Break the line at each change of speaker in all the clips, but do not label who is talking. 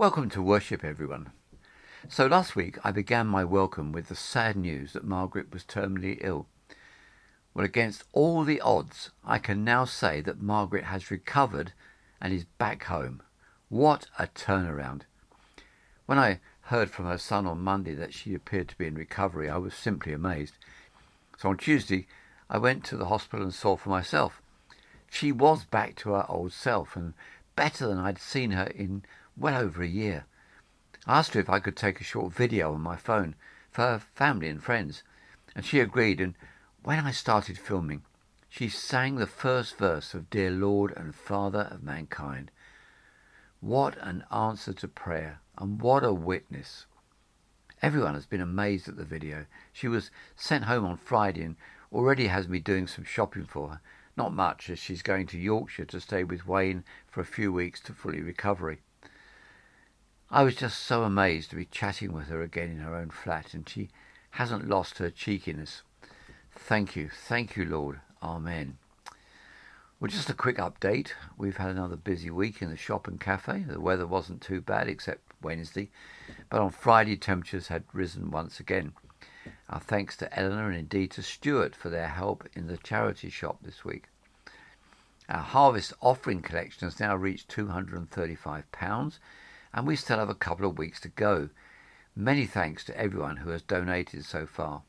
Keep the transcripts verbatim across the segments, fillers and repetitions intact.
Welcome to worship, everyone. So last week I began my welcome with the sad news that Margaret was terminally ill. Well, against all the odds, I can now say that Margaret has recovered and is back home. What a turnaround. When I heard from her son on Monday that she appeared to be in recovery, I was simply amazed. So on Tuesday, I went to the hospital and saw for myself. She was back to her old self and better than I'd seen her in well over a year. I asked her if I could take a short video on my phone for her family and friends, and she agreed, and when I started filming, she sang the first verse of Dear Lord and Father of Mankind. What an answer to prayer, and what a witness. Everyone has been amazed at the video. She was sent home on Friday and already has me doing some shopping for her. Not much, as she's going to Yorkshire to stay with Wayne for a few weeks to fully recovery. I was just so amazed to be chatting with her again in her own flat, and she hasn't lost her cheekiness. Thank you, thank you, Lord. Amen. Well, just a quick update. We've had another busy week in the shop and cafe. The weather wasn't too bad except Wednesday, but on Friday temperatures had risen once again. Our thanks to Eleanor and indeed to Stuart for their help in the charity shop this week. Our harvest offering collection has now reached two hundred thirty-five pounds, and we still have a couple of weeks to go. Many thanks to everyone who has donated so far.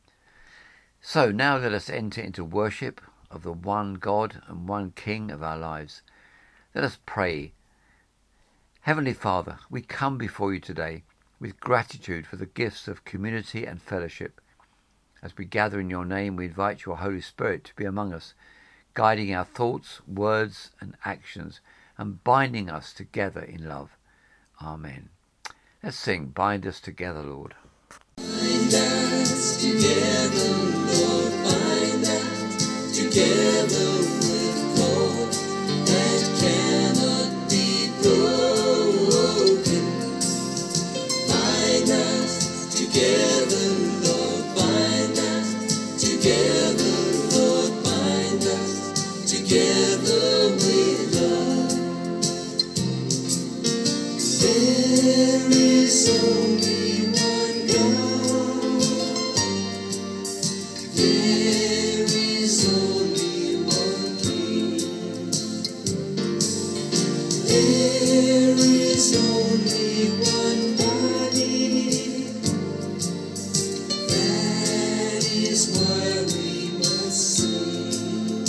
So now let us enter into worship of the one God and one King of our lives. Let us pray. Heavenly Father, we come before you today with gratitude for the gifts of community and fellowship. As we gather in your name, we invite your Holy Spirit to be among us, guiding our thoughts, words and actions, and binding us together in love. Amen. Let's sing, Bind Us Together, Lord.
Bind us together, Lord, bind us together with cord that cannot be broken. Bind us together, Lord, bind us together, Lord, bind us together with love. There is only one God. There is only one King. There is only one body. That is why we must sing.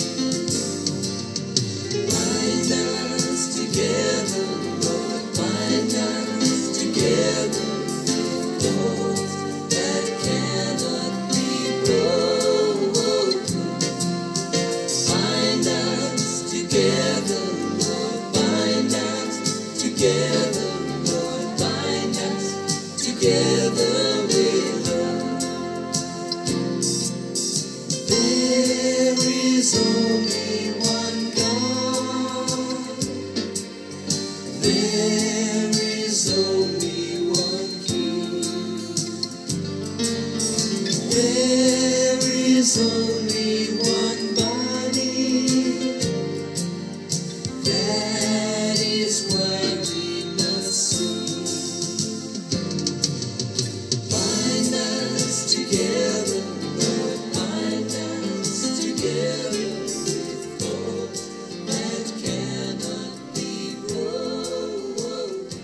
Bind us together, Lord, bind us together with cords that cannot be broken. Bind us together, Lord, bind us together, Lord, bind us together with love. There is only one God. There is only one King. There is only one body. That is why we must sing. Bind us together, Lord, bind us together with cords that cannot be broken.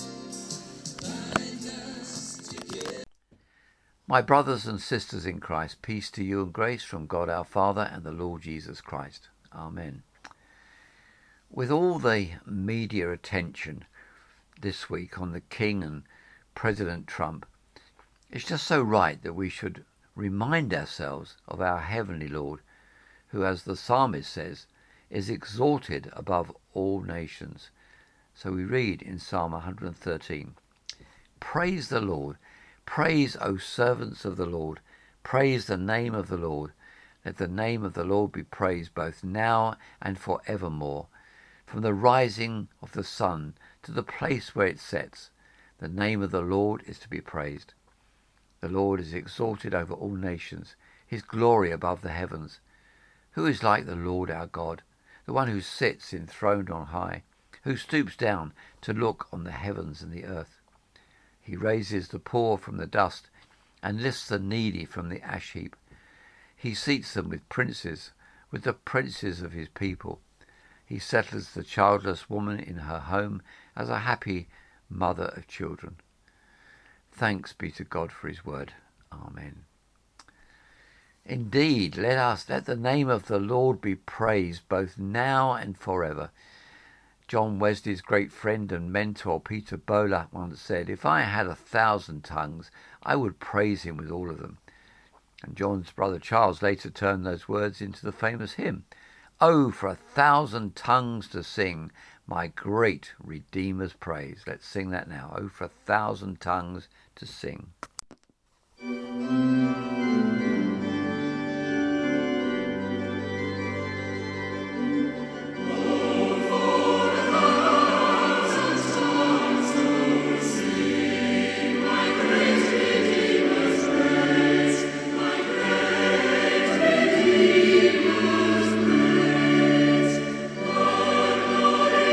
Bind us together.
My brothers and sisters in Christ, peace to you and grace from God our Father and the Lord Jesus Christ. Amen. With all the media attention this week on the King and President Trump, it's just so right that we should remind ourselves of our Heavenly Lord, who, as the psalmist says, is exalted above all nations. So we read in Psalm one hundred thirteen, Praise the Lord, praise, O servants of the Lord, praise the name of the Lord. Let the name of the Lord be praised both now and for evermore. From the rising of the sun to the place where it sets, the name of the Lord is to be praised. The Lord is exalted over all nations, his glory above the heavens. Who is like the Lord our God, the one who sits enthroned on high, who stoops down to look on the heavens and the earth. He raises the poor from the dust and lifts the needy from the ash heap. He seats them with princes, with the princes of his people. He settles the childless woman in her home as a happy mother of children. Thanks be to God for his word. Amen. Indeed, let us, let the name of the Lord be praised both now and forever. John Wesley's great friend and mentor Peter Böhler once said, "If I had a thousand tongues, I would praise him with all of them." And John's brother Charles later turned those words into the famous hymn, "Oh, for a thousand tongues to sing my great Redeemer's praise." Let's sing that now. Oh, for a thousand tongues to sing.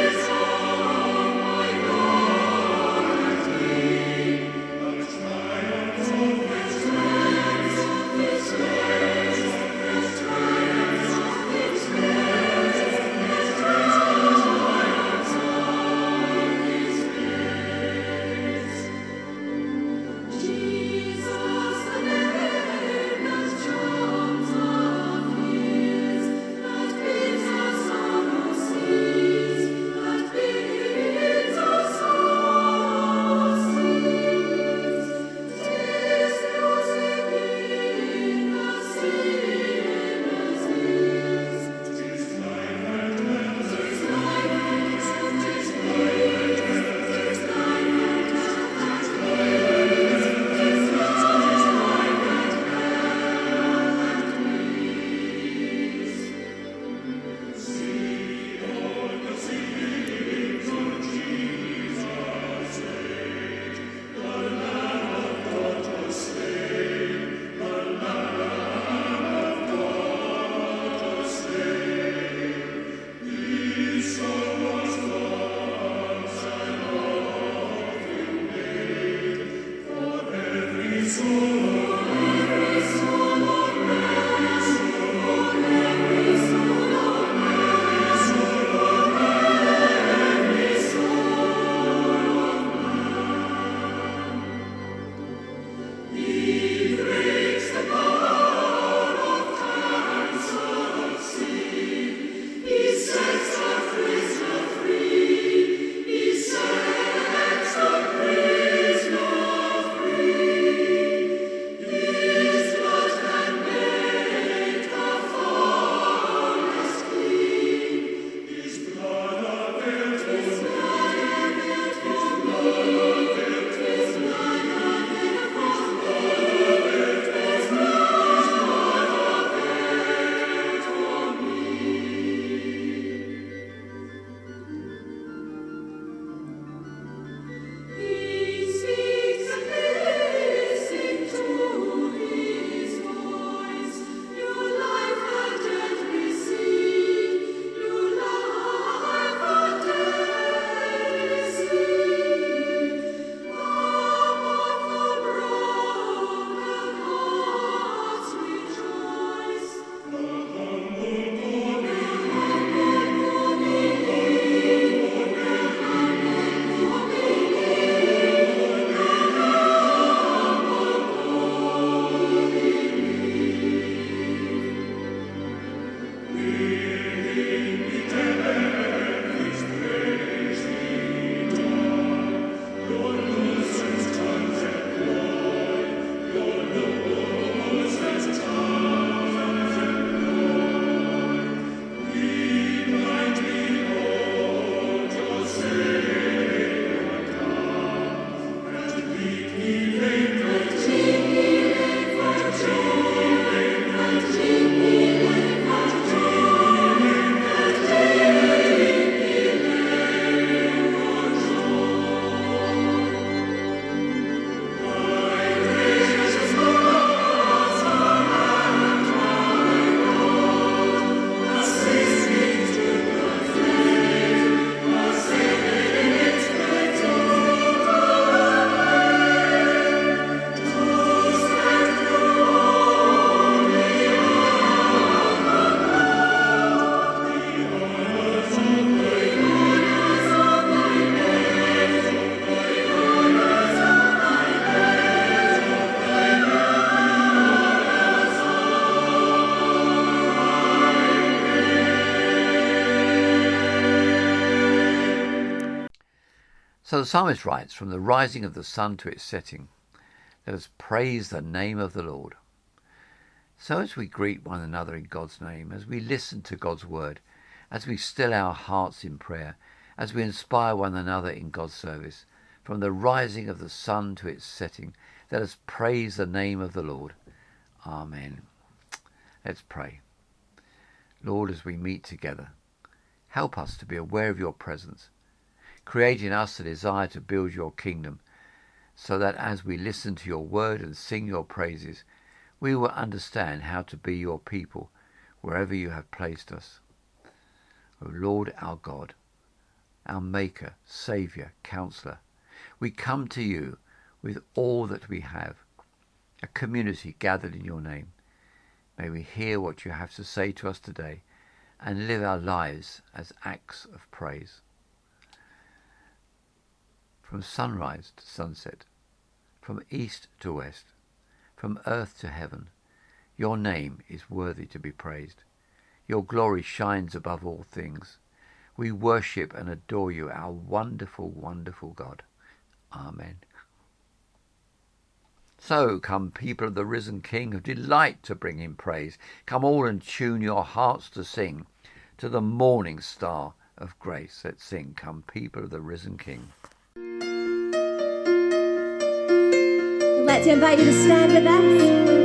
Thank
So the psalmist writes, from the rising of the sun to its setting, let us praise the name of the Lord. So as we greet one another in God's name, as we listen to God's word, as we still our hearts in prayer, as we inspire one another in God's service, from the rising of the sun to its setting, let us praise the name of the Lord. Amen. Let's pray. Lord, as we meet together, help us to be aware of your presence. Create in us a desire to build your kingdom, so that as we listen to your word and sing your praises, we will understand how to be your people wherever you have placed us. O Lord our God, our Maker, Saviour, Counsellor, we come to you with all that we have, a community gathered in your name. May we hear what you have to say to us today and live our lives as acts of praise. From sunrise to sunset, from east to west, from earth to heaven, your name is worthy to be praised. Your glory shines above all things. We worship and adore you, our wonderful, wonderful God. Amen. So come, people of the risen King, who delight to bring him praise. Come all and tune your hearts to sing to the morning star of grace. Let's sing, come, people of the risen King.
I'd like to invite you to stand with us.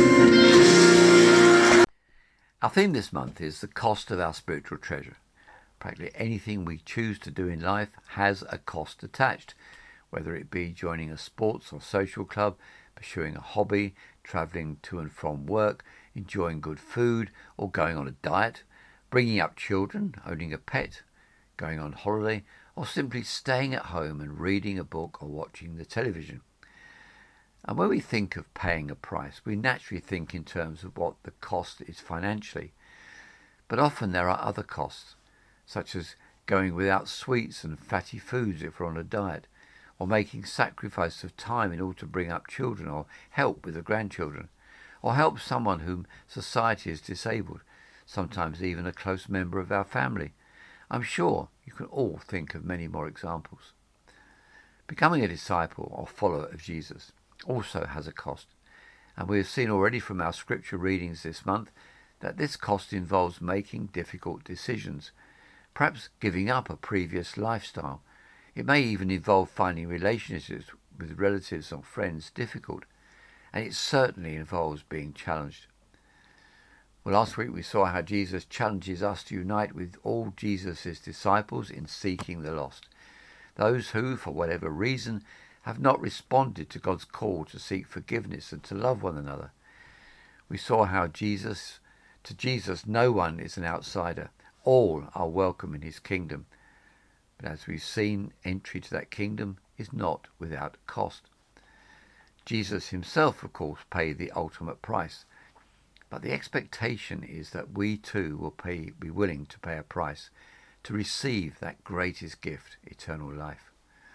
Our theme this month is the cost of our spiritual treasure. Practically anything we choose to do in life has a cost attached, whether it be joining a sports or social club, pursuing a hobby, travelling to and from work, enjoying good food or going on a diet, bringing up children, owning a pet, going on holiday, or simply staying at home and reading a book or watching the television. And when we think of paying a price, we naturally think in terms of what the cost is financially. But often there are other costs, such as going without sweets and fatty foods if we're on a diet, or making sacrifice of time in order to bring up children or help with the grandchildren, or help someone whom society has disabled, sometimes even a close member of our family. I'm sure you can all think of many more examples. Becoming a disciple or follower of Jesus also has a cost, and we have seen already from our scripture readings this month that this cost involves making difficult decisions, perhaps giving up a previous lifestyle. It may even involve finding relationships with relatives or friends difficult, and it certainly involves being challenged. Well, last week we saw how Jesus challenges us to unite with all Jesus' disciples in seeking the lost, those who, for whatever reason, have not responded to God's call to seek forgiveness and to love one another. We saw how Jesus, to Jesus, no one is an outsider. All are welcome in his kingdom. But as we've seen, entry to that kingdom is not without cost. Jesus himself, of course, paid the ultimate price. But the expectation is that we too will pay, be willing to pay a price to receive that greatest gift, eternal life.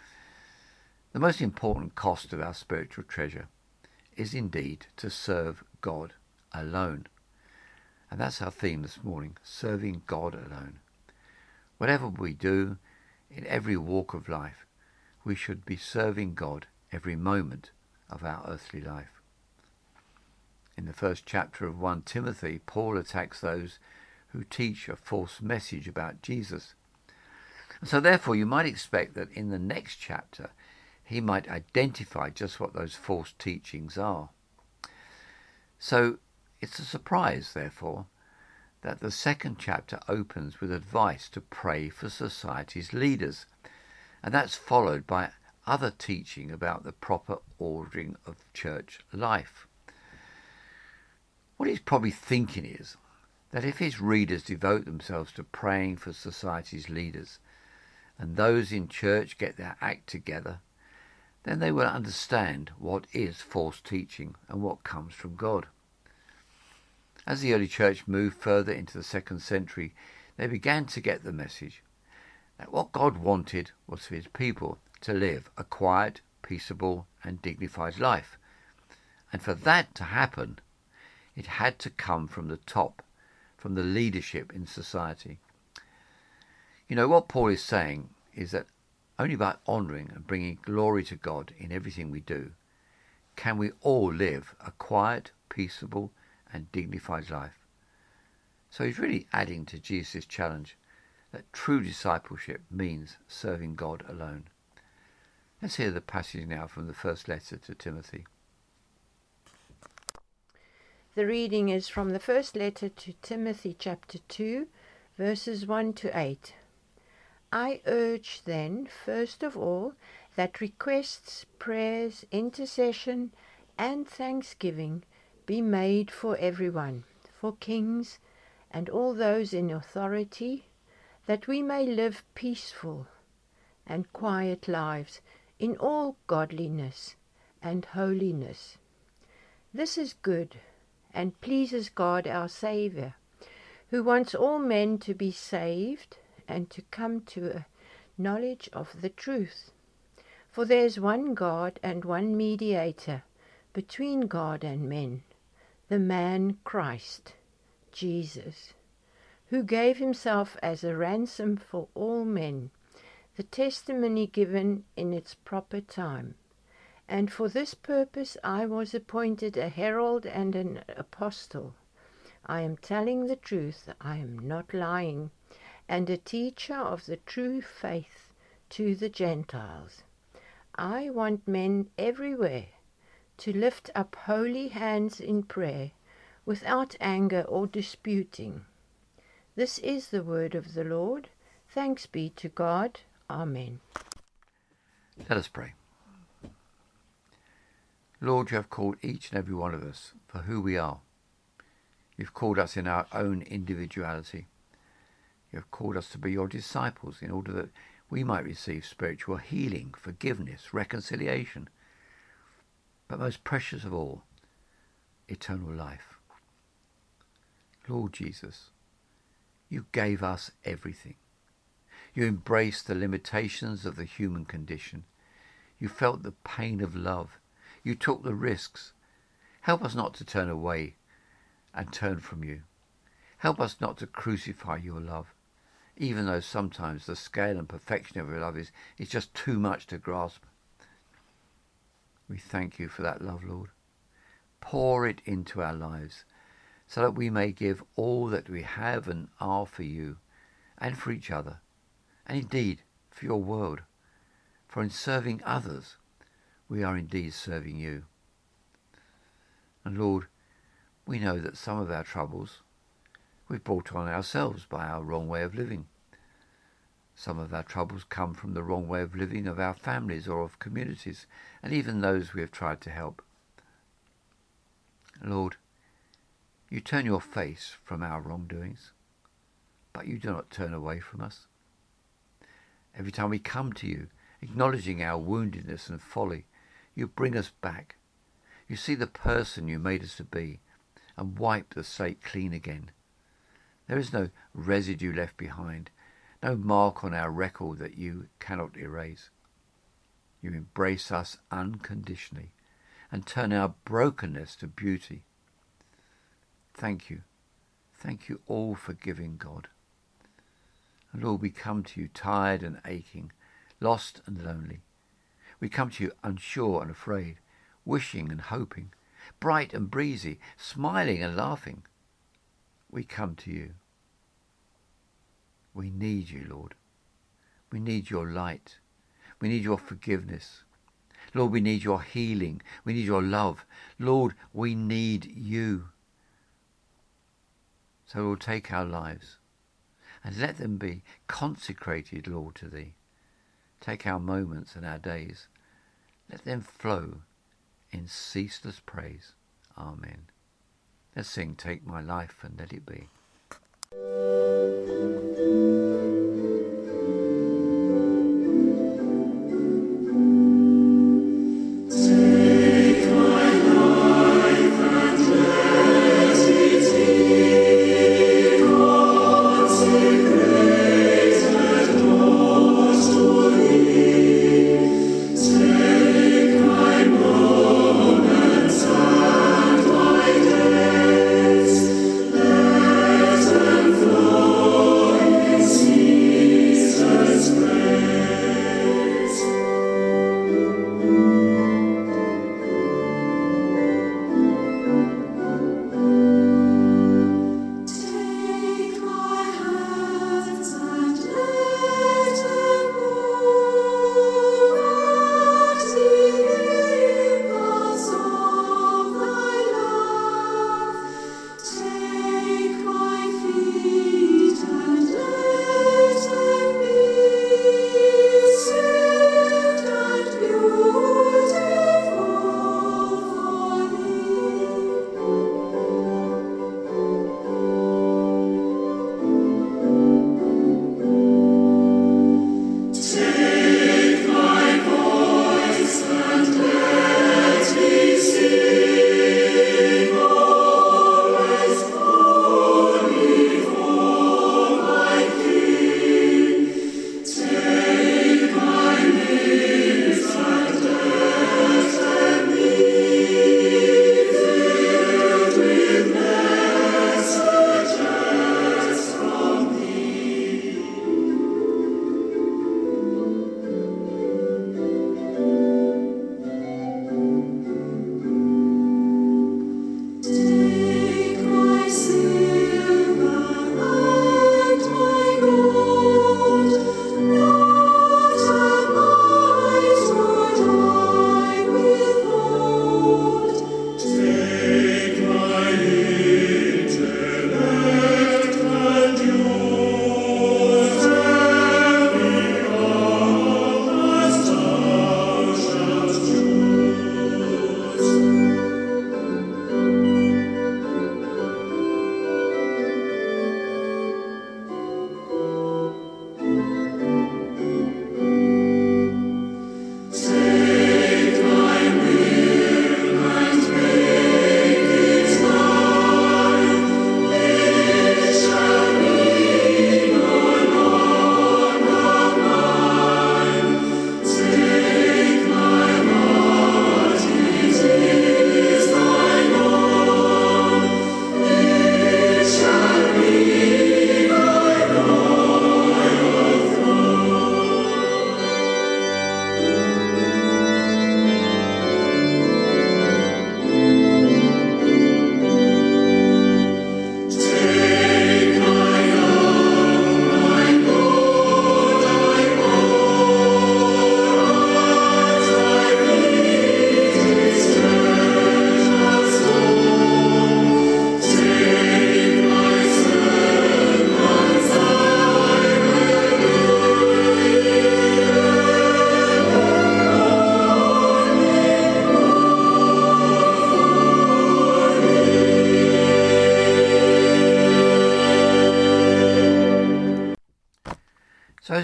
The most important cost of our spiritual treasure is indeed to serve God alone. And that's our theme this morning, serving God alone. Whatever we do, in every walk of life, we should be serving God every moment of our earthly life. In the first chapter of First Timothy, Paul attacks those who teach a false message about Jesus. And so therefore you might expect that in the next chapter he might identify just what those false teachings are. So it's a surprise, therefore, that the second chapter opens with advice to pray for society's leaders, and that's followed by other teaching about the proper ordering of church life. What he's probably thinking is that if his readers devote themselves to praying for society's leaders, and those in church get their act together, then they will understand what is false teaching and what comes from God. As the early church moved further into the second century, they began to get the message that what God wanted was for his people to live a quiet, peaceable and dignified life. And for that to happen, it had to come from the top, from the leadership in society. You know, what Paul is saying is that only by honouring and bringing glory to God in everything we do can we all live a quiet, peaceable and dignified life. So he's really adding to Jesus' challenge that true discipleship means serving God alone. Let's hear the passage now from the first letter to Timothy.
The reading is from the first letter to Timothy chapter two, verses one to eight. I urge then, first of all, that requests, prayers, intercession, and thanksgiving be made for everyone, for kings and all those in authority, that we may live peaceful and quiet lives in all godliness and holiness. This is good and pleases God our Saviour, who wants all men to be saved and to come to a knowledge of the truth. For there is one God and one mediator between God and men, the man Christ, Jesus, who gave himself as a ransom for all men, the testimony given in its proper time. And for this purpose I was appointed a herald and an apostle. I am telling the truth, I am not lying, and a teacher of the true faith to the Gentiles. I want men everywhere to lift up holy hands in prayer, without anger or disputing. This is the word of the Lord. Thanks be to God. Amen.
Let us pray. Lord, you have called each and every one of us for who we are. You've called us in our own individuality. You have called us to be your disciples in order that we might receive spiritual healing, forgiveness, reconciliation, but most precious of all, eternal life. Lord Jesus, you gave us everything. You embraced the limitations of the human condition. You felt the pain of love. You took the risks. Help us not to turn away and turn from you. Help us not to crucify your love, even though sometimes the scale and perfection of your love is, is just too much to grasp. We thank you for that love, Lord. Pour it into our lives so that we may give all that we have and are for you and for each other, and indeed for your world. For in serving others, we are indeed serving you. And Lord, we know that some of our troubles we've brought on ourselves by our wrong way of living. Some of our troubles come from the wrong way of living of our families or of communities, and even those we have tried to help. Lord, you turn your face from our wrongdoings, but you do not turn away from us. Every time we come to you, acknowledging our woundedness and folly, you bring us back. You see the person you made us to be and wipe the slate clean again. There is no residue left behind, no mark on our record that you cannot erase. You embrace us unconditionally and turn our brokenness to beauty. Thank you. Thank you all for giving, God. And Lord, we come to you tired and aching, lost and lonely. We come to you unsure and afraid, wishing and hoping, bright and breezy, smiling and laughing. We come to you. We need you, Lord. We need your light. We need your forgiveness. Lord, we need your healing. We need your love. Lord, we need you. So Lord, take our lives and let them be consecrated, Lord, to thee. Take our moments and our days. Let them flow in ceaseless praise. Amen. Let's sing, Take My Life and Let It Be.
Let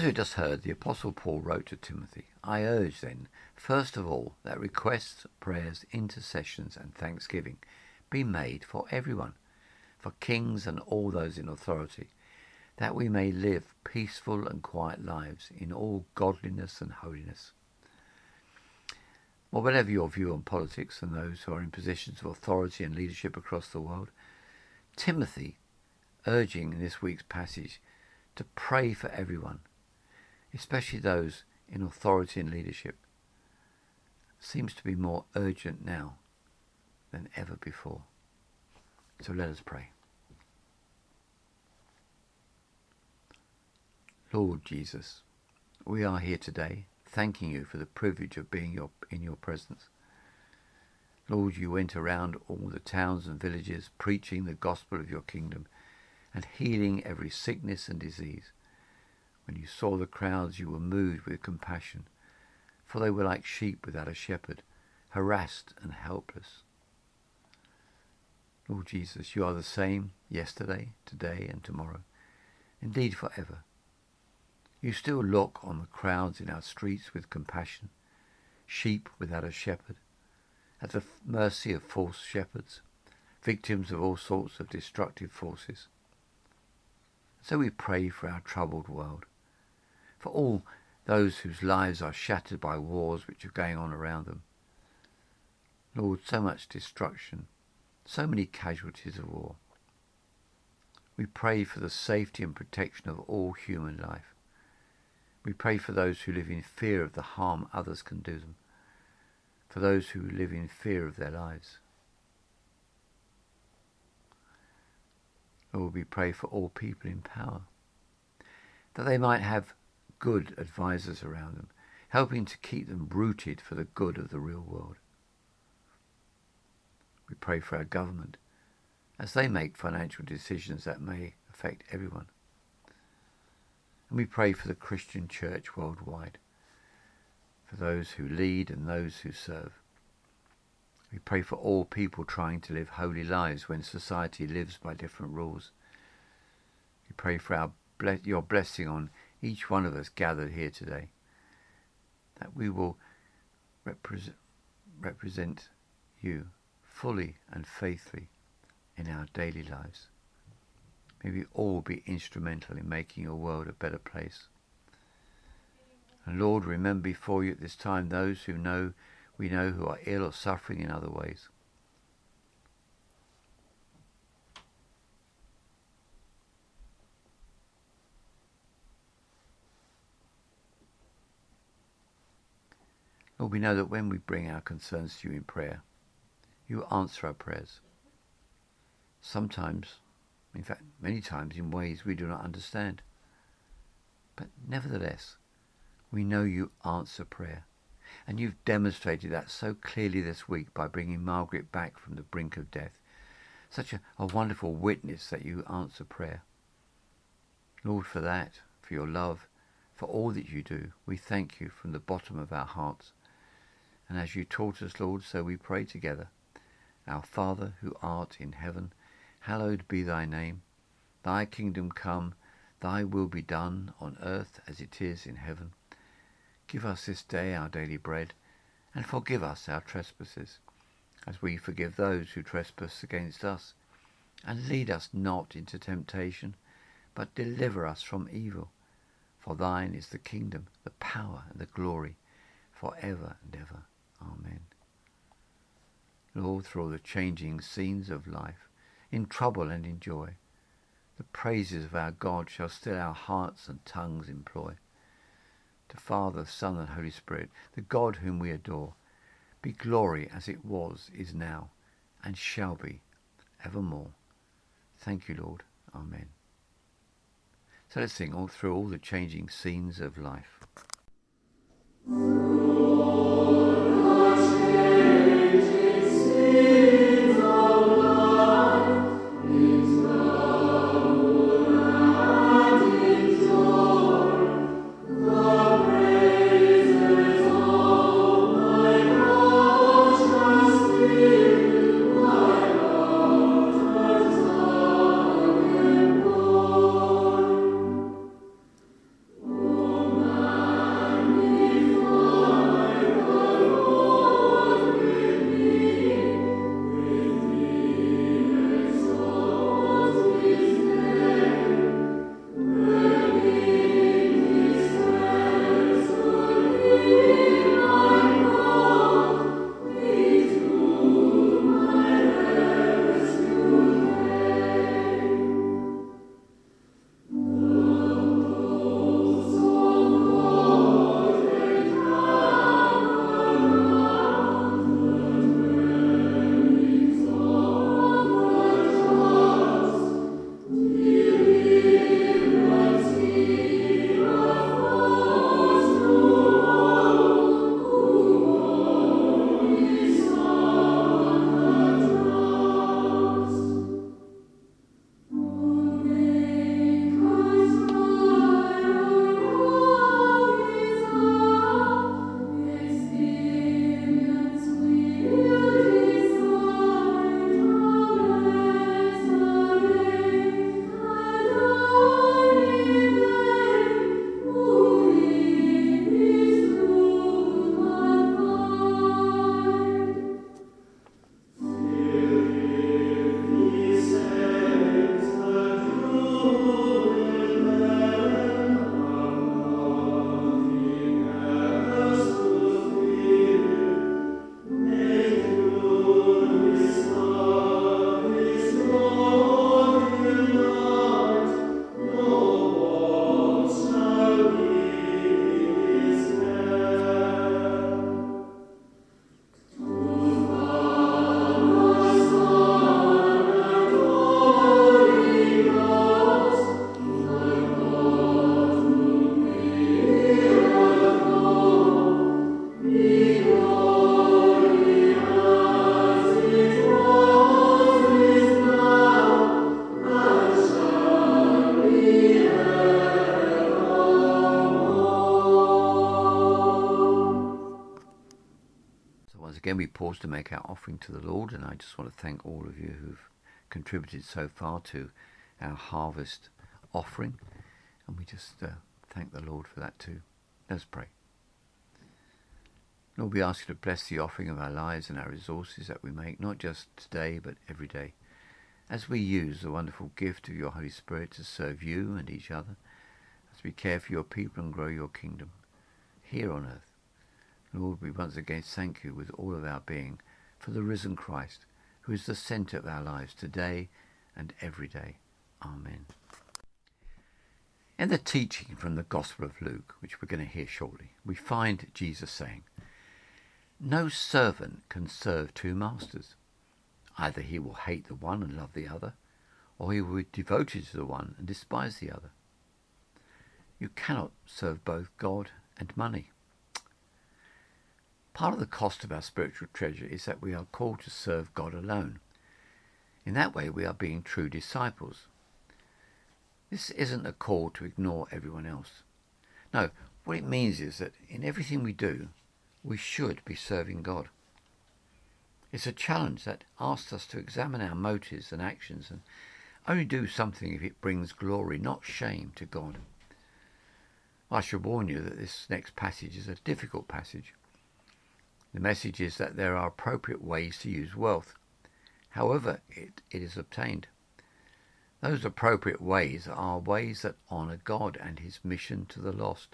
we just heard, the Apostle Paul wrote to Timothy, I urge then, first of all, that requests, prayers, intercessions and thanksgiving be made for everyone, for kings and all those in authority, that we may live peaceful and quiet lives in all godliness and holiness. Well, whatever your view on politics and those who are in positions of authority and leadership across the world, Timothy, urging in this week's passage to pray for everyone, especially those in authority and leadership, seems to be more urgent now than ever before. So let us pray. Lord Jesus, we are here today thanking you for the privilege of being your, in your presence. Lord, you went around all the towns and villages preaching the gospel of your kingdom and healing every sickness and disease. When you saw the crowds, you were moved with compassion, for they were like sheep without a shepherd, harassed and helpless. Lord Jesus, you are the same yesterday, today and tomorrow, indeed forever. You still look on the crowds in our streets with compassion, sheep without a shepherd, at the mercy of false shepherds, victims of all sorts of destructive forces. So we pray for our troubled world, for all those whose lives are shattered by wars which are going on around them. Lord, so much destruction, so many casualties of war. We pray for the safety and protection of all human life. We pray for those who live in fear of the harm others can do them, for those who live in fear of their lives. Lord, we pray for all people in power, that they might have good advisors around them, helping to keep them rooted for the good of the real world. We pray for our government, as they make financial decisions that may affect everyone. And we pray for the Christian church worldwide, for those who lead and those who serve. We pray for all people trying to live holy lives when society lives by different rules. We pray for our your blessing on each one of us gathered here today, that we will represent, represent you fully and faithfully in our daily lives. May we all be instrumental in making your world a better place. And Lord, remember before you at this time those who know we know who are ill or suffering in other ways. Lord, we know that when we bring our concerns to you in prayer, you answer our prayers. Sometimes, in fact, many times in ways we do not understand. But nevertheless, we know you answer prayer. And you've demonstrated that so clearly this week by bringing Margaret back from the brink of death. Such a, a wonderful witness that you answer prayer. Lord, for that, for your love, for all that you do, we thank you from the bottom of our hearts. And as you taught us, Lord, so we pray together. Our Father, who art in heaven, hallowed be thy name. Thy kingdom come, thy will be done on earth as it is in heaven. Give us this day our daily bread, and forgive us our trespasses, as we forgive those who trespass against us. And lead us not into temptation, but deliver us from evil. For thine is the kingdom, the power, and the glory, for ever and ever. Amen. Lord, through all the changing scenes of life, in trouble and in joy, the praises of our God shall still our hearts and tongues employ. To Father, Son, and Holy Spirit, the God whom we adore, be glory as it was, is now, and shall be, evermore. Thank you, Lord. Amen. So let's sing all through all the changing scenes of life.
Oh
again, we pause to make our offering to the Lord, and I just want to thank all of you who've contributed so far to our harvest offering, and we just uh, thank the Lord for that too. Let's pray. Lord, we ask you to bless the offering of our lives and our resources that we make, not just today, but every day, as we use the wonderful gift of your Holy Spirit to serve you and each other, as we care for your people and grow your kingdom here on earth. Lord, we once again thank you with all of our being for the risen Christ, who is the centre of our lives today and every day. Amen. In the teaching from the Gospel of Luke, which we're going to hear shortly, we find Jesus saying, "No servant can serve two masters. Either he will hate the one and love the other, or he will be devoted to the one and despise the other. You cannot serve both God and money." Part of the cost of our spiritual treasure is that we are called to serve God alone. In that way, we are being true disciples. This isn't a call to ignore everyone else. No, what it means is that in everything we do, we should be serving God. It's a challenge that asks us to examine our motives and actions and only do something if it brings glory, not shame, to God. I should warn you that this next passage is a difficult passage. The message is that there are appropriate ways to use wealth, however it, it is obtained. Those appropriate ways are ways that honour God and his mission to the lost.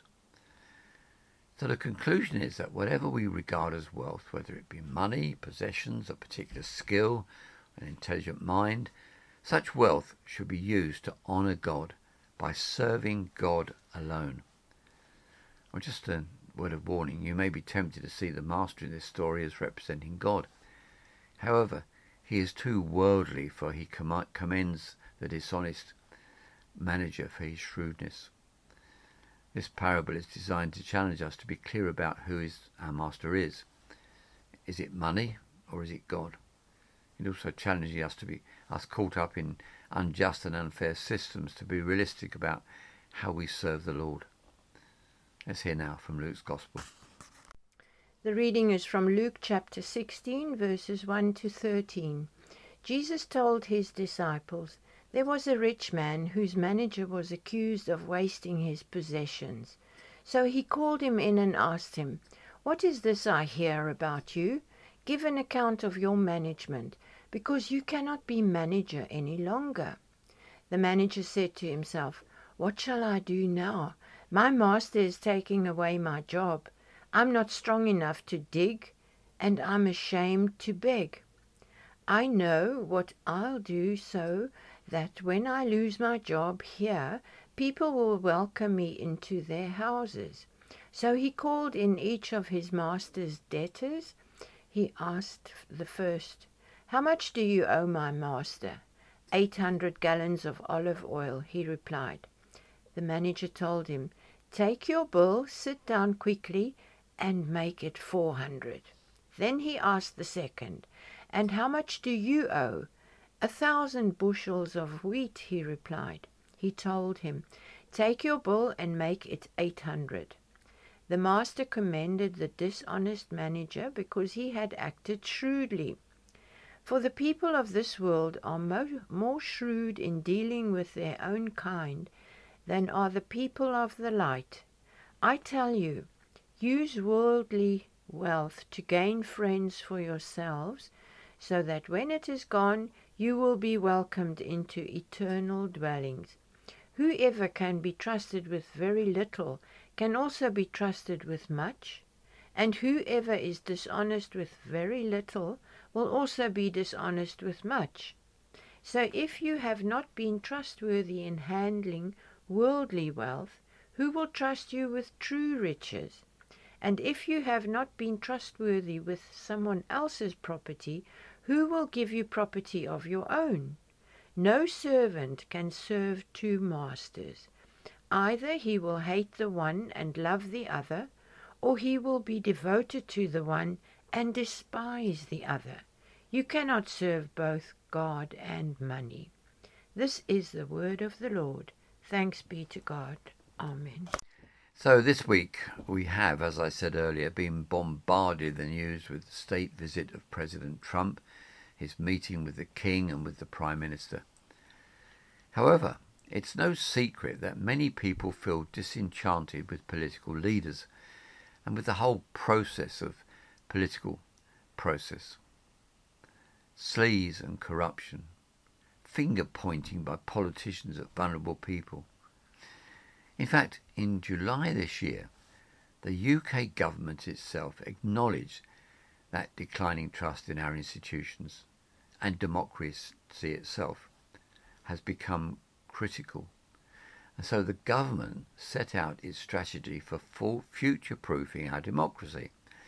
So the conclusion is that whatever we regard as wealth, whether it be money, possessions, a particular skill, an intelligent mind, such wealth should be used to honour God by serving God alone. Or just a word of warning, you may be tempted to see the master in this story as representing God. However, he is too worldly, for he com- commends the dishonest manager for his shrewdness. This parable is designed to challenge us to be clear about who is, our master is. Is it money or is it God? It also challenges us to be us caught up in unjust and unfair systems to be realistic about how we serve the Lord. Let's hear now from Luke's Gospel.
The reading is from Luke chapter sixteen, verses one to thirteen. Jesus told his disciples, "There was a rich man whose manager was accused of wasting his possessions. So he called him in and asked him, 'What is this I hear about you? Give an account of your management, because you cannot be manager any longer.' The manager said to himself, 'What shall I do now? My master is taking away my job. I'm not strong enough to dig, and I'm ashamed to beg. I know what I'll do so that when I lose my job here, people will welcome me into their houses.' So he called in each of his master's debtors. He asked the first, 'How much do you owe my master?' Eight hundred gallons of olive oil,' he replied. The manager told him, 'Take your bill, sit down quickly, and make it four hundred. Then he asked the second, 'And how much do you owe?' 'A thousand bushels of wheat,' he replied. He told him, 'Take your bill and make it eight hundred. The master commended the dishonest manager because he had acted shrewdly. For the people of this world are mo- more shrewd in dealing with their own kind than are the people of the light. I tell you, use worldly wealth to gain friends for yourselves, so that when it is gone, you will be welcomed into eternal dwellings. Whoever can be trusted with very little can also be trusted with much, and whoever is dishonest with very little will also be dishonest with much. So if you have not been trustworthy in handling worldly wealth, who will trust you with true riches? And if you have not been trustworthy with someone else's property, who will give you property of your own? No servant can serve two masters. Either he will hate the one and love the other, or he will be devoted to the one and despise the other. You cannot serve both God and money." This is the word of the Lord. Thanks be to God. Amen.
So this week we have, as I said earlier, been bombarded the news with the state visit of President Trump, his meeting with the King and with the Prime Minister. However, it's no secret that many people feel disenchanted with political leaders and with the whole process of political process. Sleaze and corruption, finger pointing by politicians at vulnerable people. In fact, in July this year, the U K government itself acknowledged that declining trust in our institutions and democracy itself has become critical. And so the government set out its strategy for full future-proofing our democracy.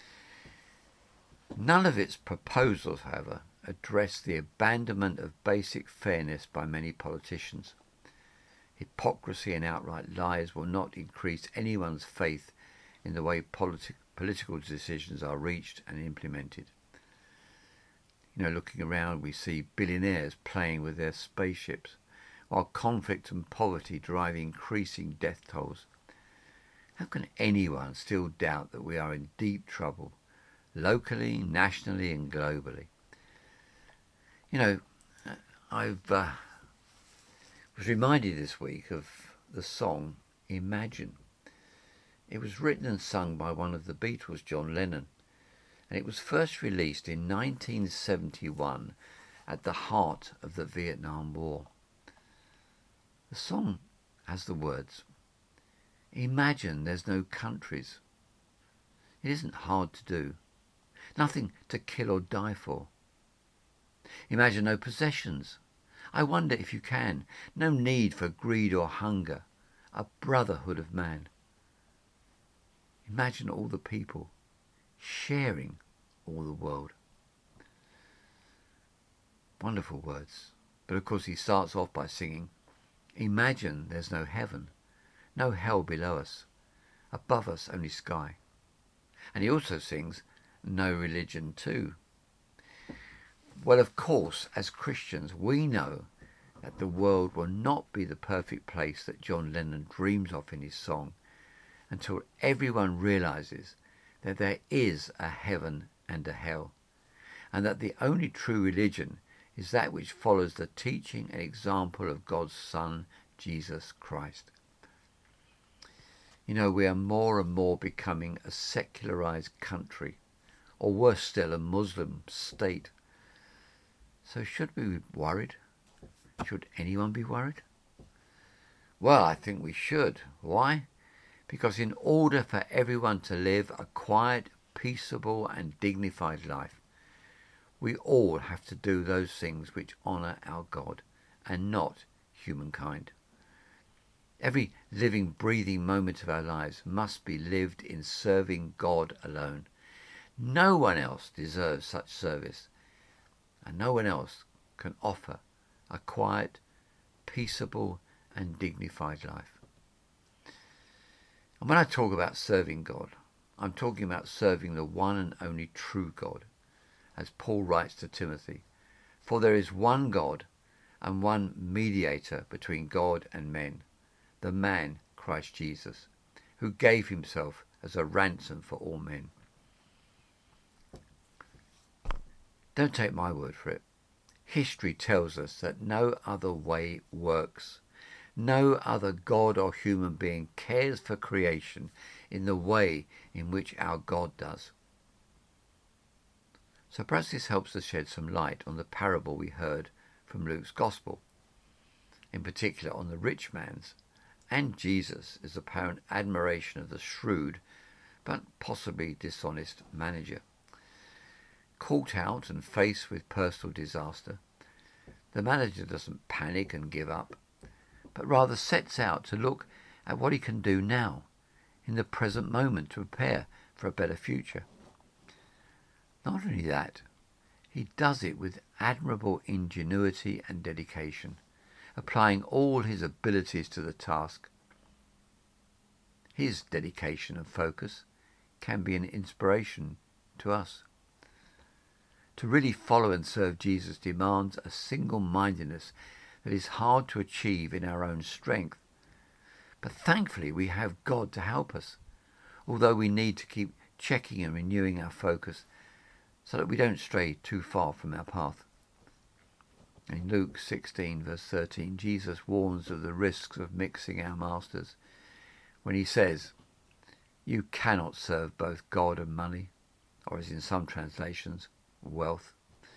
None of its proposals, however, address the abandonment of basic fairness by many politicians. Hypocrisy and outright lies will not increase anyone's faith in the way politi- political decisions are reached and implemented. You know, looking around, we see billionaires playing with their spaceships, while conflict and poverty drive increasing death tolls. How can anyone still doubt that we are in deep trouble, locally, nationally and globally? You know, I've uh, was reminded this week of the song Imagine. It was written and sung by one of the Beatles, John Lennon, and it was first released in nineteen seventy-one at the heart of the Vietnam War. The song has the words, "Imagine there's no countries. It isn't hard to do. Nothing to kill or die for. Imagine no possessions. I wonder if you can. No need for greed or hunger. A brotherhood of man. Imagine all the people sharing all the world." Wonderful words. But of course he starts off by singing, "Imagine there's no heaven, no hell below us, above us only sky." And he also sings, "No religion too." Well, of course, as Christians, we know that the world will not be the perfect place that John Lennon dreams of in his song until everyone realizes that there is a heaven and a hell, and that the only true religion is that which follows the teaching and example of God's Son, Jesus Christ. You know, we are more and more becoming a secularized country, or worse still, a Muslim state. So should we be worried? Should anyone be worried? Well, I think we should. Why? Because in order for everyone to live a quiet, peaceable and dignified life, we all have to do those things which honour our God and not humankind. Every living, breathing moment of our lives must be lived in serving God alone. No one else deserves such service, and no one else can offer a quiet, peaceable and dignified life. And when I talk about serving God, I'm talking about serving the one and only true God, as Paul writes to Timothy, "For there is one God and one mediator between God and men, the man Christ Jesus, who gave himself as a ransom for all men." Don't take my word for it. History tells us that no other way works. No other God or human being cares for creation in the way in which our God does. So perhaps this helps to shed some light on the parable we heard from Luke's Gospel, in particular on the rich man's and Jesus' apparent admiration of the shrewd but possibly dishonest manager. Caught out and faced with personal disaster, the manager doesn't panic and give up, but rather sets out to look at what he can do now, in the present moment, to prepare for a better future. Not only that, he does it with admirable ingenuity and dedication, applying all his abilities to the task. His dedication and focus can be an inspiration to us. To really follow and serve Jesus demands a single-mindedness that is hard to achieve in our own strength. But thankfully we have God to help us, although we need to keep checking and renewing our focus so that we don't stray too far from our path. In Luke sixteen verse thirteen, Jesus warns of the risks of mixing our masters when he says, "You cannot serve both God and money," or as in some translations, wealth.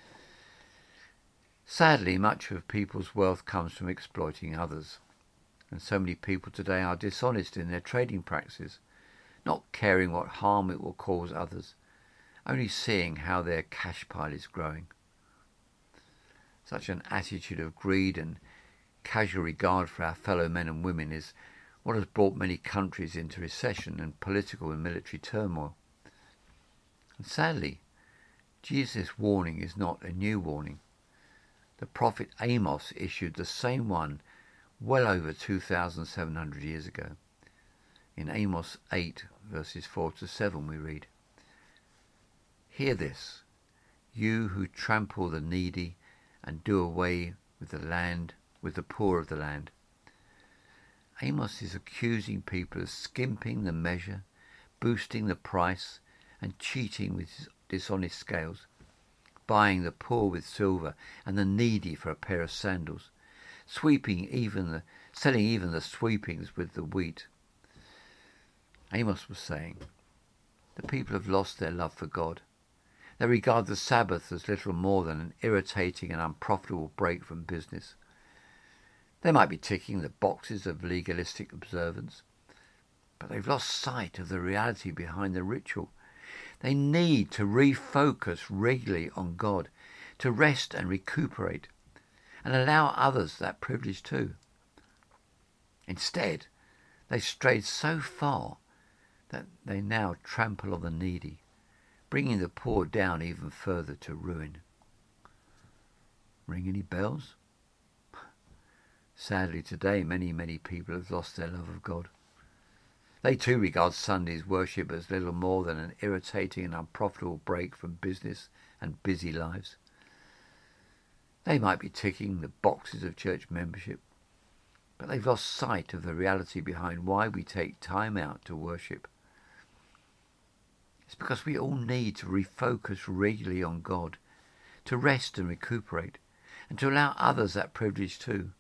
Sadly, much of people's wealth comes from exploiting others, and so many people today are dishonest in their trading practices, not caring what harm it will cause others, only seeing how their cash pile is growing. Such an attitude of greed and casual regard for our fellow men and women is what has brought many countries into recession and political and military turmoil. And sadly, Jesus' warning is not a new warning. The prophet Amos issued the same one well over two thousand seven hundred years ago. In Amos eight, verses four to seven, we read, "Hear this, you who trample the needy and do away with the land, with the poor of the land." Amos is accusing people of skimping the measure, boosting the price, and cheating with dishonest scales, buying the poor with silver and the needy for a pair of sandals, sweeping even the, selling even the sweepings with the wheat. Amos was saying, the people have lost their love for God. They regard the Sabbath as little more than an irritating and unprofitable break from business. They might be ticking the boxes of legalistic observance, but they've lost sight of the reality behind the ritual. They need to refocus regularly on God, to rest and recuperate, and allow others that privilege too. Instead, they strayed so far that they now trample on the needy, bringing the poor down even further to ruin. Ring any bells? Sadly, today many, many people have lost their love of God. They too regard Sunday's worship as little more than an irritating and unprofitable break from business and busy lives. They might be ticking the boxes of church membership, but they've lost sight of the reality behind why we take time out to worship. It's because we all need to refocus regularly on God, to rest and recuperate, and to allow others that privilege too.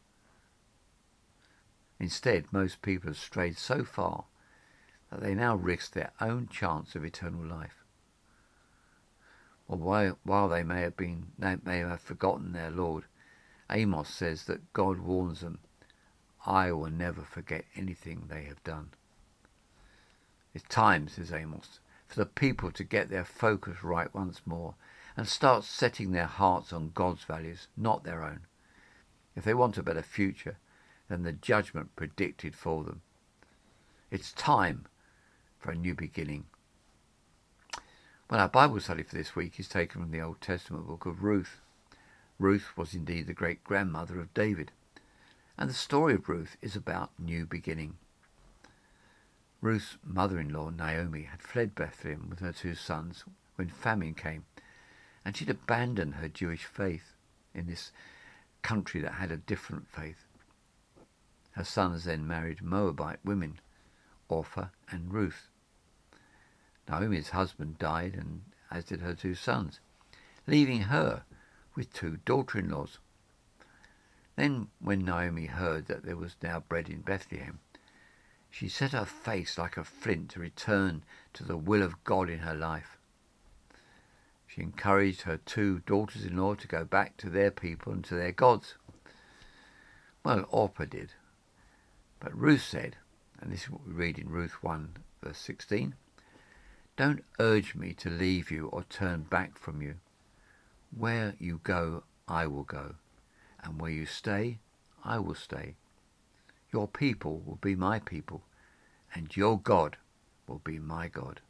Instead, most people have strayed so far that they now risk their own chance of eternal life. Or while, while they may have been, they may have forgotten their Lord, Amos says that God warns them, "I will never forget anything they have done." It's time, says Amos, for the people to get their focus right once more and start setting their hearts on God's values, not their own, if they want a better future than the judgment predicted for them. It's time for a new beginning. Well, our Bible study for this week is taken from the Old Testament book of Ruth. Ruth was indeed the great-grandmother of David, and the story of Ruth is about new beginning. Ruth's mother-in-law, Naomi, had fled Bethlehem with her two sons when famine came, and she'd abandoned her Jewish faith in this country that had a different faith. Her sons then married Moabite women, Orpah and Ruth. Naomi's husband died, and as did her two sons, leaving her with two daughter-in-laws. Then, when Naomi heard that there was now bread in Bethlehem, she set her face like a flint to return to the will of God in her life. She encouraged her two daughters-in-law to go back to their people and to their gods. Well, Orpah did. But Ruth said, and this is what we read in Ruth one, verse sixteen, "Don't urge me to leave you or turn back from you. Where you go, I will go, and where you stay, I will stay. Your people will be my people, and your God will be my God."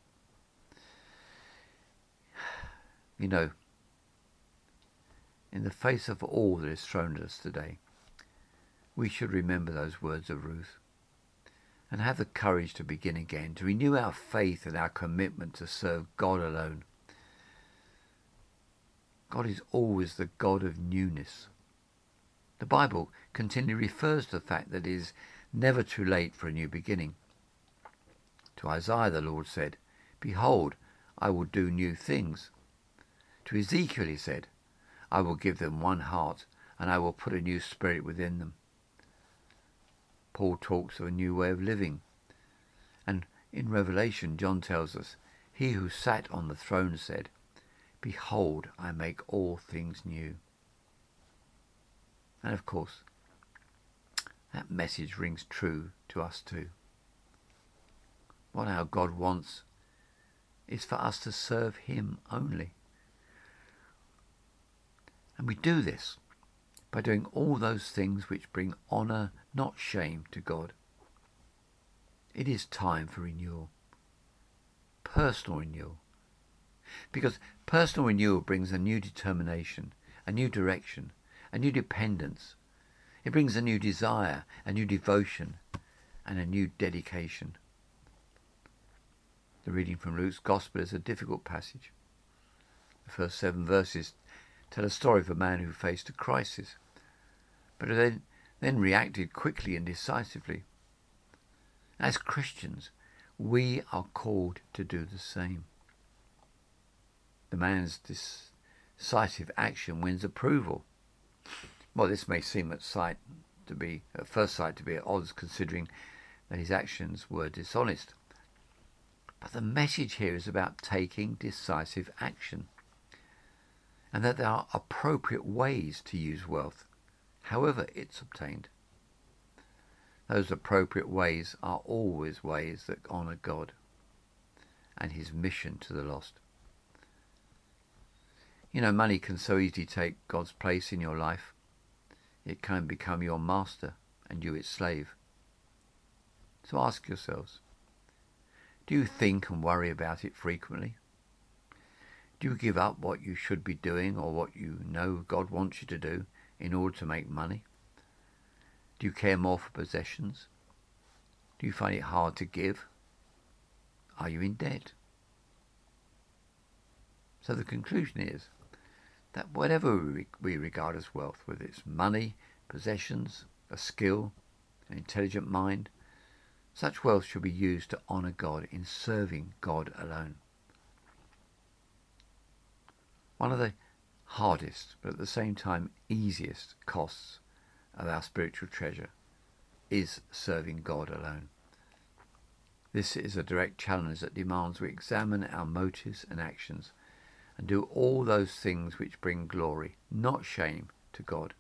You know, in the face of all that is thrown at us today, we should remember those words of Ruth and have the courage to begin again, to renew our faith and our commitment to serve God alone. God is always the God of newness. The Bible continually refers to the fact that it is never too late for a new beginning. To Isaiah the Lord said, "Behold, I will do new things." To Ezekiel he said, "I will give them one heart, and I will put a new spirit within them." Paul talks of a new way of living. And in Revelation, John tells us, "He who sat on the throne said, Behold, I make all things new." And of course, that message rings true to us too. What our God wants is for us to serve him only. And we do this by doing all those things which bring honour, not shame, to God. It is time for renewal. Personal renewal. Because personal renewal brings a new determination, a new direction, a new dependence. It brings a new desire, a new devotion, and a new dedication. The reading from Luke's Gospel is a difficult passage. The first seven verses tell a story of a man who faced a crisis, but then, then reacted quickly and decisively. As Christians, we are called to do the same. The man's decisive action wins approval. Well, this may seem at sight to be, at first sight, to be at odds, considering that his actions were dishonest. But the message here is about taking decisive action, and that there are appropriate ways to use wealth, however it's obtained. Those appropriate ways are always ways that honour God and his mission to the lost. You know, money can so easily take God's place in your life. It can become your master and you its slave. So ask yourselves, do you think and worry about it frequently? Do you give up what you should be doing or what you know God wants you to do in order to make money? Do you care more for possessions? Do you find it hard to give? Are you in debt? So the conclusion is that whatever we regard as wealth, whether it's money, possessions, a skill, an intelligent mind, such wealth should be used to honour God in serving God alone. One of the hardest, but at the same time easiest costs of our spiritual treasure is serving God alone. This is a direct challenge that demands we examine our motives and actions and do all those things which bring glory, not shame, to God.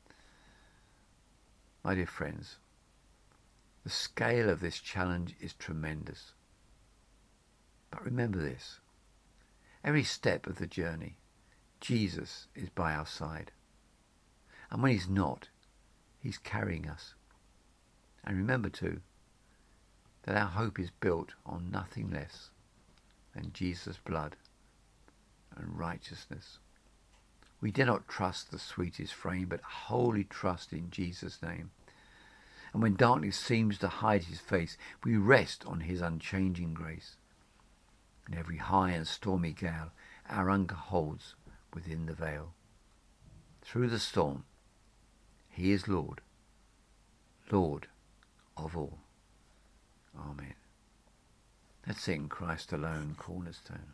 My dear friends, the scale of this challenge is tremendous. But remember this, every step of the journey, Jesus is by our side. And when he's not, he's carrying us. And remember too, that our hope is built on nothing less than Jesus' blood and righteousness. We dare not trust the sweetest frame, but wholly trust in Jesus' name. And when darkness seems to hide his face, we rest on his unchanging grace. In every high and stormy gale, our anchor holds within the veil. Through the storm, he is Lord, Lord of all. Amen. Let's sing Christ Alone, Cornerstone.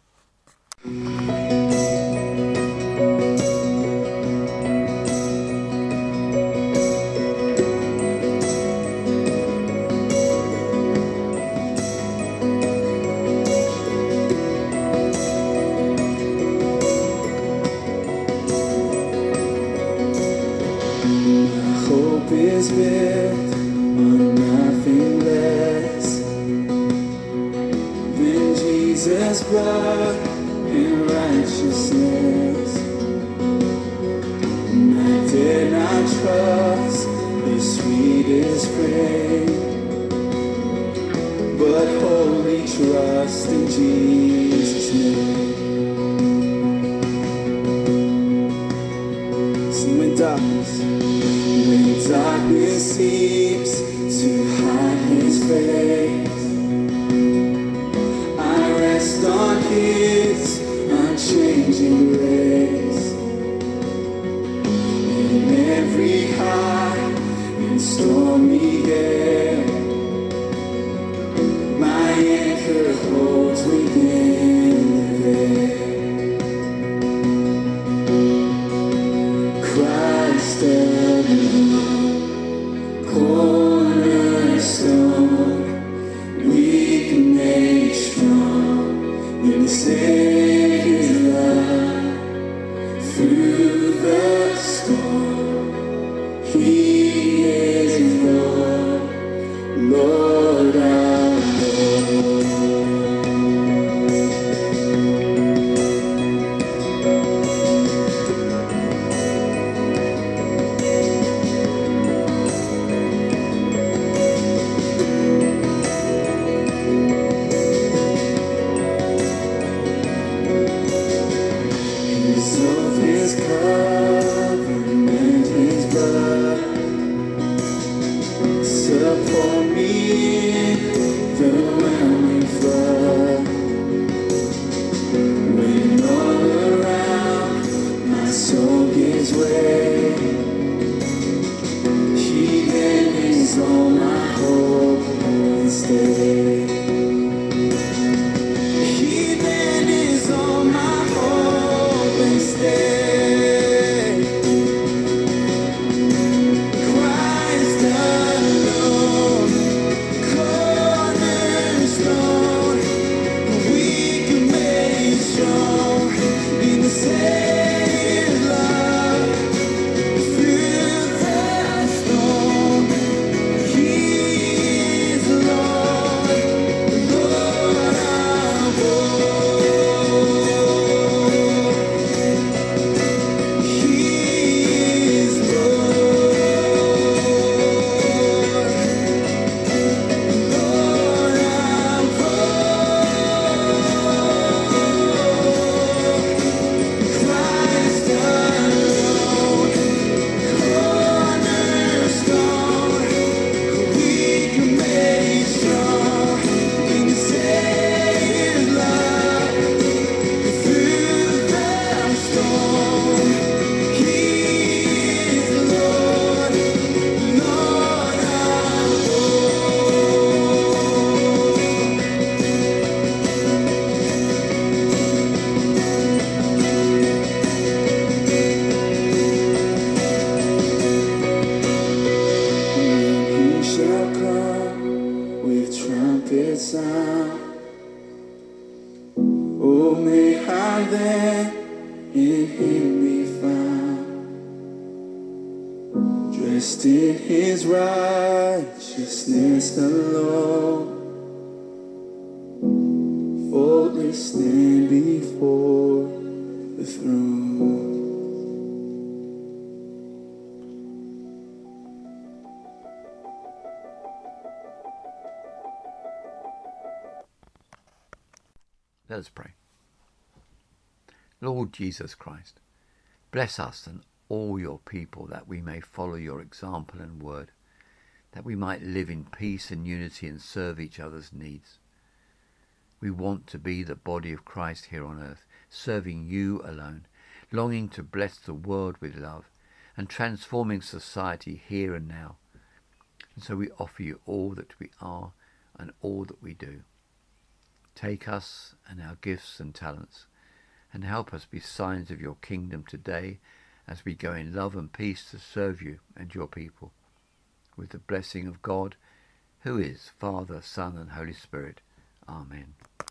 Hope is built on nothing less than Jesus' blood and righteousness. And I dare not trust the sweetest frame, but wholly trust in Jesus' name. So when darkness When darkness seems to hide his face, I rest on his unchanging grace. In every high and stormy gale, now then in him be found, dressed in his righteousness alone, faultless stand before the throne.
Let us pray. Lord Jesus Christ, bless us and all your people, that we may follow your example and word, that we might live in peace and unity and serve each other's needs. We want to be the body of Christ here on earth, serving you alone, longing to bless the world with love and transforming society here and now. And so we offer you all that we are and all that we do. Take us and our gifts and talents, and help us be signs of your kingdom today as we go in love and peace to serve you and your people, with the blessing of God, who is Father, Son, and Holy Spirit. Amen.